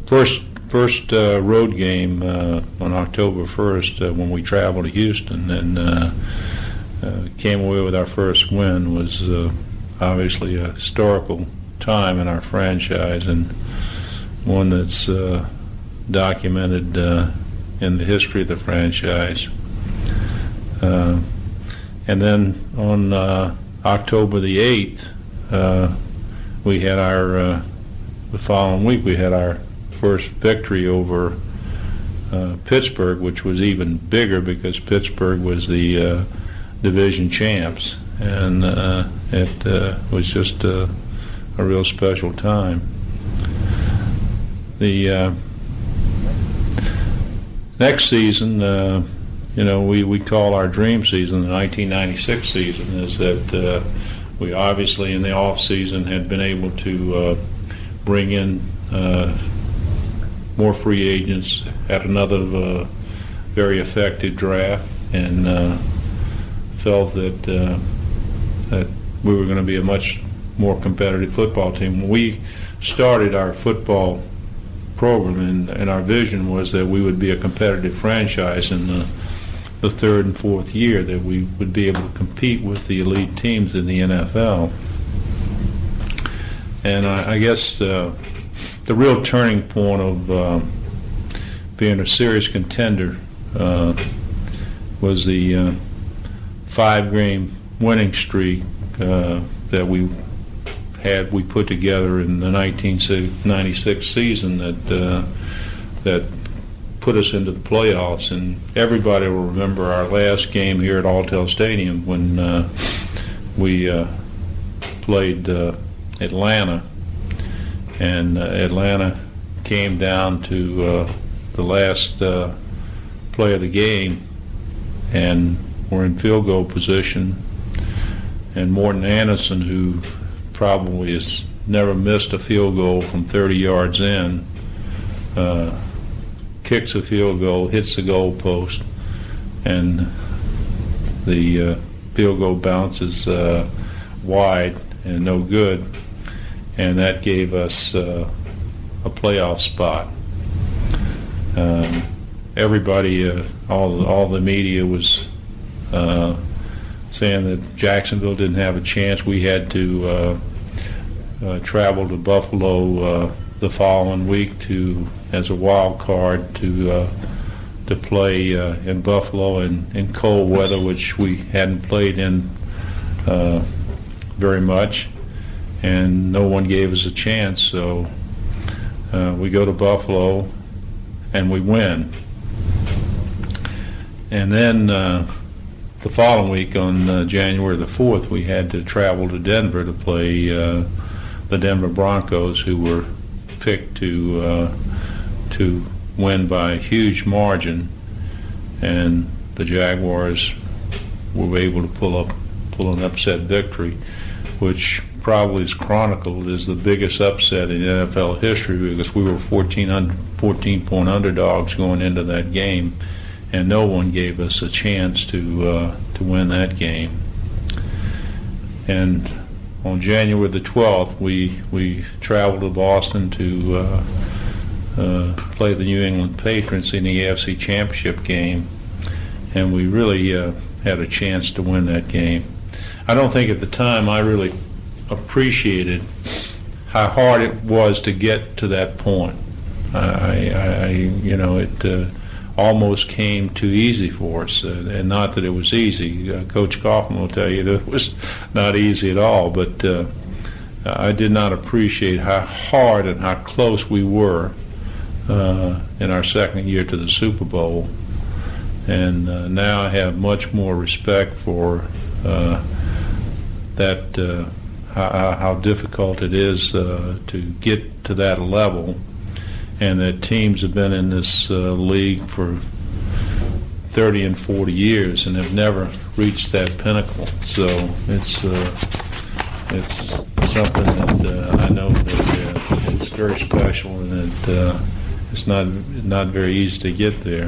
first road game on October 1st when we traveled to Houston and came away with our first win was obviously a historical time in our franchise and one that's documented in the history of the franchise. And then on October the 8th, we had the following week we had our first victory over Pittsburgh, which was even bigger because Pittsburgh was the division champs, and it was just a real special time. The next season, we call our dream season the 1996 season, is that we obviously in the off season had been able to bring in more free agents at another very effective draft, and felt that we were going to be a much more competitive football team. When we started our football program, and our vision was that we would be a competitive franchise in the third and fourth year, that we would be able to compete with the elite teams in the NFL. And I guess the real turning point of being a serious contender was the 5-game winning streak that we put together in the 1996 season that put us into the playoffs. And everybody will remember our last game here at Alltel Stadium when we played Atlanta, and Atlanta came down to the last play of the game and were in field goal position, and Morton Anderson, who probably has never missed a field goal from 30 yards in, kicks a field goal, hits the goal post, and the field goal bounces wide and no good, and that gave us a playoff spot. Everybody, all the media was saying that Jacksonville didn't have a chance. We had to travel to Buffalo the following week as a wild card to play in Buffalo in cold weather, which we hadn't played in very much, and no one gave us a chance. So we go to Buffalo and we win. And then the following week, on January the 4th, we had to travel to Denver to play the Denver Broncos, who were picked to win by a huge margin, and the Jaguars were able to pull an upset victory, which probably is chronicled as the biggest upset in NFL history, because we were 14-point underdogs going into that game, and no one gave us a chance to win that game. And on January the 12th, we traveled to Boston to play the New England Patriots in the AFC Championship game, and we really had a chance to win that game. I don't think at the time I really appreciated how hard it was to get to that point. It almost came too easy for us, and not that it was easy. Coach Kaufman will tell you that it was not easy at all, but I did not appreciate how hard and how close we were in our second year to the Super Bowl. And now I have much more respect for that, how difficult it is to get to that level, and that teams have been in this league for 30 and 40 years and have never reached that pinnacle. So it's something that I know that it's very special, and that it's not very easy to get there.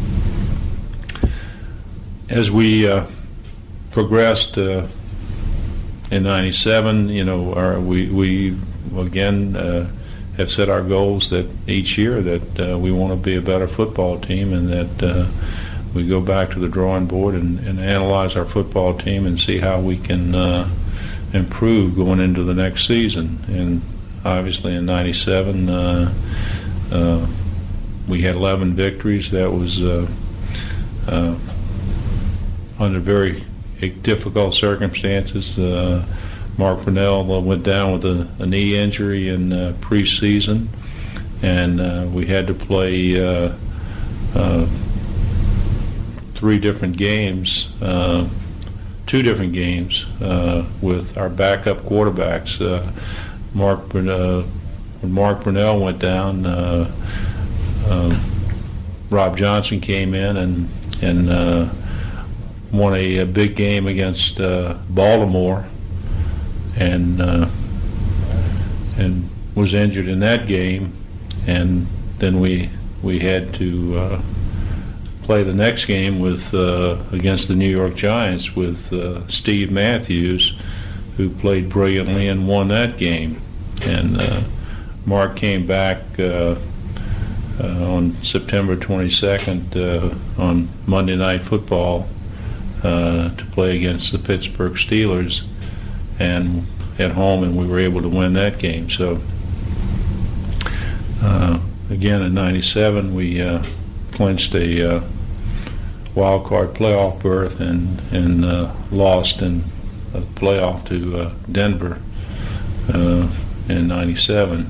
As we progressed in '97, we again have set our goals that each year that we want to be a better football team, and that we go back to the drawing board and analyze our football team and see how we can improve going into the next season. And obviously in '97 we had 11 victories. That was under very difficult circumstances. Mark Brunell went down with a knee injury in preseason, and we had to play 3 different games, 2 different games with our backup quarterbacks. When Mark Brunell went down, Rob Johnson came in and won a big game against Baltimore, and was injured in that game, and then we had to play the next game with against the New York Giants with Steve Matthews, who played brilliantly and won that game. And Mark came back on September 22nd on Monday Night Football to play against the Pittsburgh Steelers, and at home, and we were able to win that game. So again in '97 we clinched a wild card playoff berth and lost in a playoff to Denver in '97.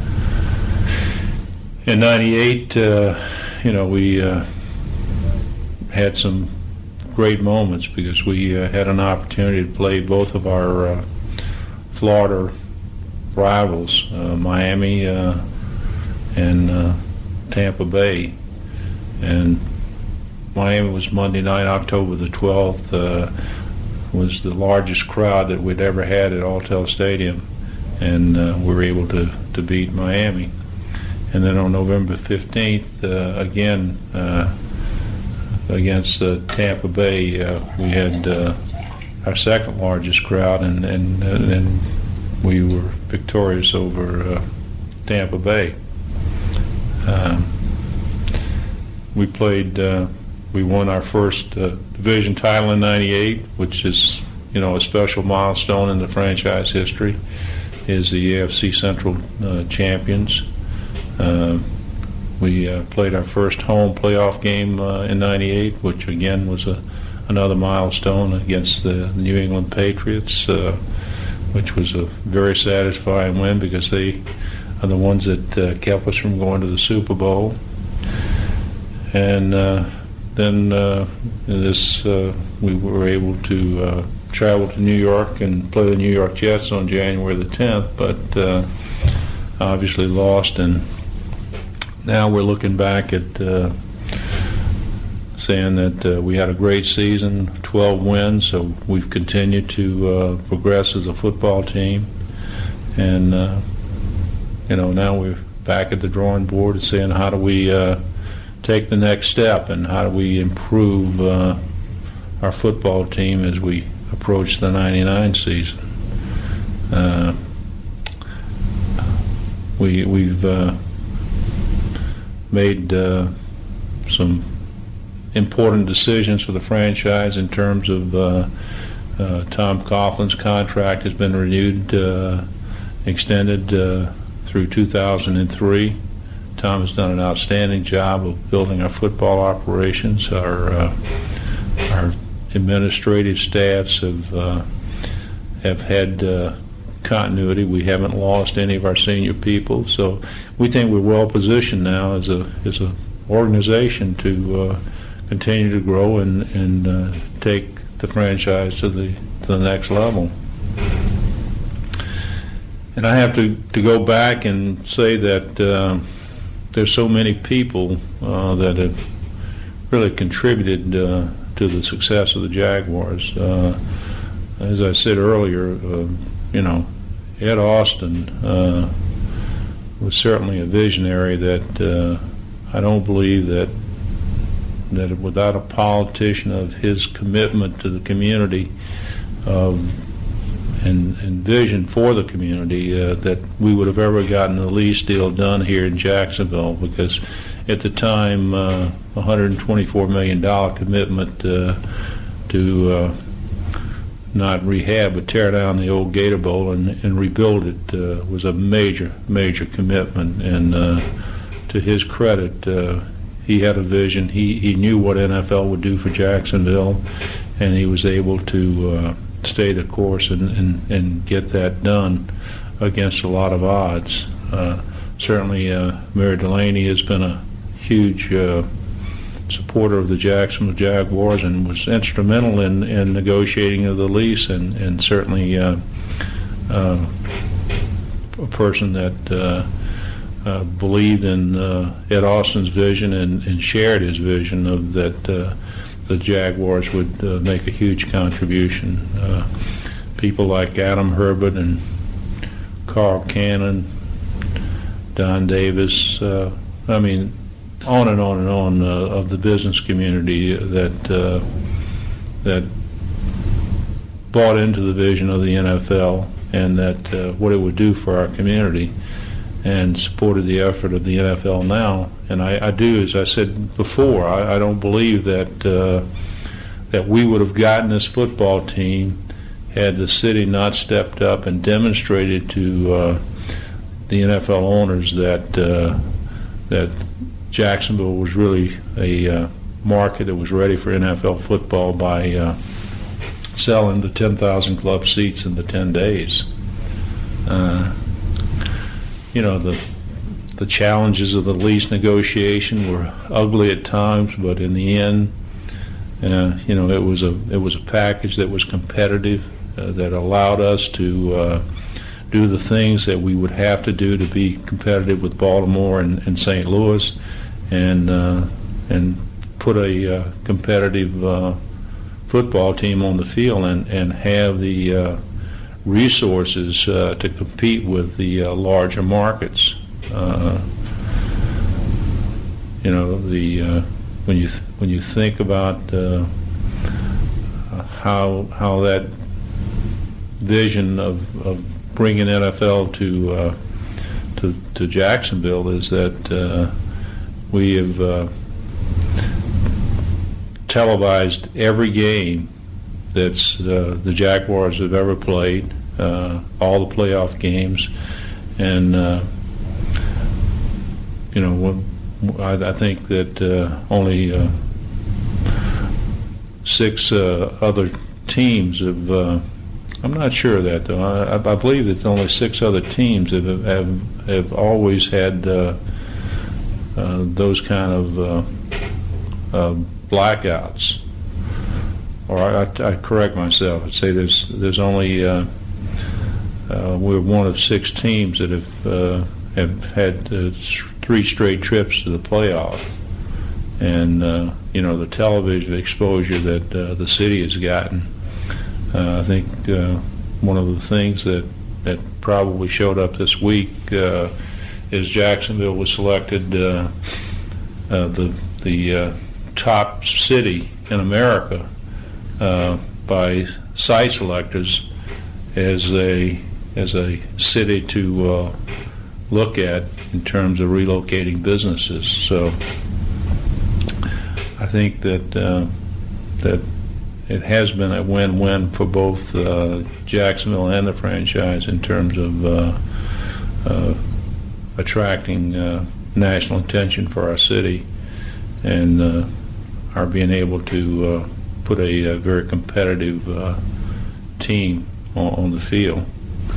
In '98, we had some great moments because we had an opportunity to play both of our Florida rivals, Miami and Tampa Bay. And Miami was Monday night, October the 12th, was the largest crowd that we'd ever had at Alltel Stadium, and we were able to beat Miami. And then on November 15th, again, against Tampa Bay, we had our second largest crowd, and we were victorious over Tampa Bay. We won our first division title in '98, which is, a special milestone in the franchise history, is the AFC Central champions. We played our first home playoff game in '98, which again was another milestone against the New England Patriots, which was a very satisfying win because they are the ones that kept us from going to the Super Bowl. And then we were able to travel to New York and play the New York Jets on January the 10th, but obviously lost. And now we're looking back at saying that we had a great season, 12 wins, so we've continued to progress as a football team. And, now we're back at the drawing board and saying how do we take the next step and how do we improve our football team as we approach the '99 season. We've made some important decisions for the franchise in terms of Tom Coughlin's contract has been renewed, extended through 2003. Tom has done an outstanding job of building our football operations. Our administrative staffs have had continuity. We haven't lost any of our senior people, so we think we're well positioned now as a organization to continue to grow and take the franchise to the next level. And I have to go back and say that there's so many people that have really contributed to the success of the Jaguars. As I said earlier, Ed Austin was certainly a visionary that I don't believe that without a politician of his commitment to the community, and vision for the community that we would have ever gotten the lease deal done here in Jacksonville, because at the time, $124 million commitment to not rehab but tear down the old Gator Bowl and rebuild it was a major commitment. And to his credit, he had a vision. He knew what NFL would do for Jacksonville, and he was able to stay the course and get that done against a lot of odds. Certainly, Mayor Delaney has been a huge supporter of the Jacksonville Jaguars and was instrumental in negotiating of the lease, and certainly a person that believed in Ed Austin's vision and shared his vision of that the Jaguars would make a huge contribution. People like Adam Herbert and Carl Cannon, Don Davis, I mean, on and on and on of the business community that bought into the vision of the NFL and that what it would do for our community, and supported the effort of the NFL now. And I do, as I said before, I don't believe that we would have gotten this football team had the city not stepped up and demonstrated to the NFL owners that Jacksonville was really a market that was ready for NFL football by selling the 10,000 club seats in the 10 days. The challenges of the lease negotiation were ugly at times, but in the end, it was a package that was competitive, that allowed us to do the things that we would have to do to be competitive with Baltimore and St. Louis, and put a competitive football team on the field and have the resources to compete with the larger markets. When you think about how that vision of bringing NFL to Jacksonville is that we have televised every game that's the Jaguars have ever played, all the playoff games, and I think that only 6 other teams have. I'm not sure of that, though. I believe that only 6 other teams have always had those kind of blackouts. Or I correct myself. I'd say there's only we're one of 6 teams that have had 3 straight trips to the playoff, and the television exposure that the city has gotten. I think one of the things that probably showed up this week is Jacksonville was selected the top city in America by site selectors as a city to look at in terms of relocating businesses. So I think that it has been a win-win for both Jacksonville and the franchise in terms of attracting national attention for our city and our being able to put a very competitive team on the field.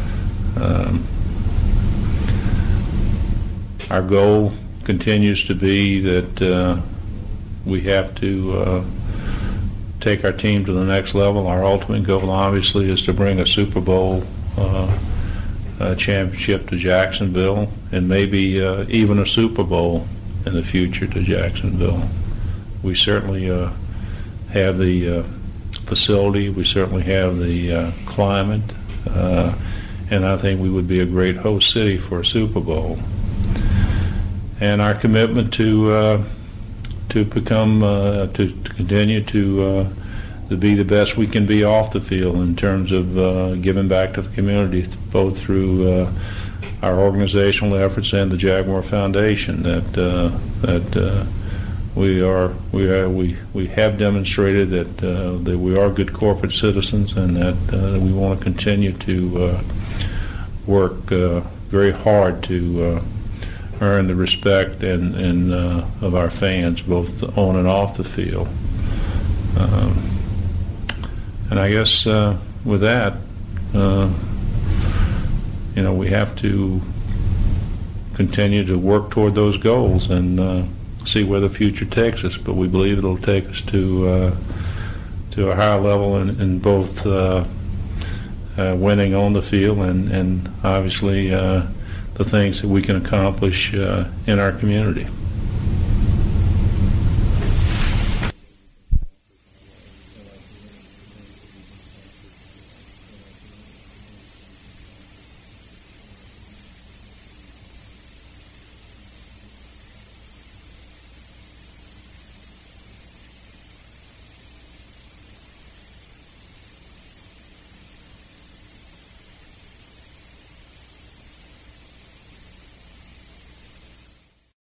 Our goal continues to be that we have to take our team to the next level. Our ultimate goal, obviously, is to bring a Super Bowl championship to Jacksonville, and maybe even a Super Bowl in the future to Jacksonville. We certainly have the facility. We certainly have the climate, and I think we would be a great host city for a Super Bowl. And our commitment to become to continue to be the best we can be off the field in terms of giving back to the community, both through our organizational efforts and the Jaguar Foundation. That we have demonstrated that we are good corporate citizens, and that we want to continue to work very hard to earn the respect and of our fans, both on and off the field. And I guess with that, we have to continue to work toward those goals and see where the future takes us. But we believe it'll take us to a higher level in both winning on the field and obviously the things that we can accomplish in our community.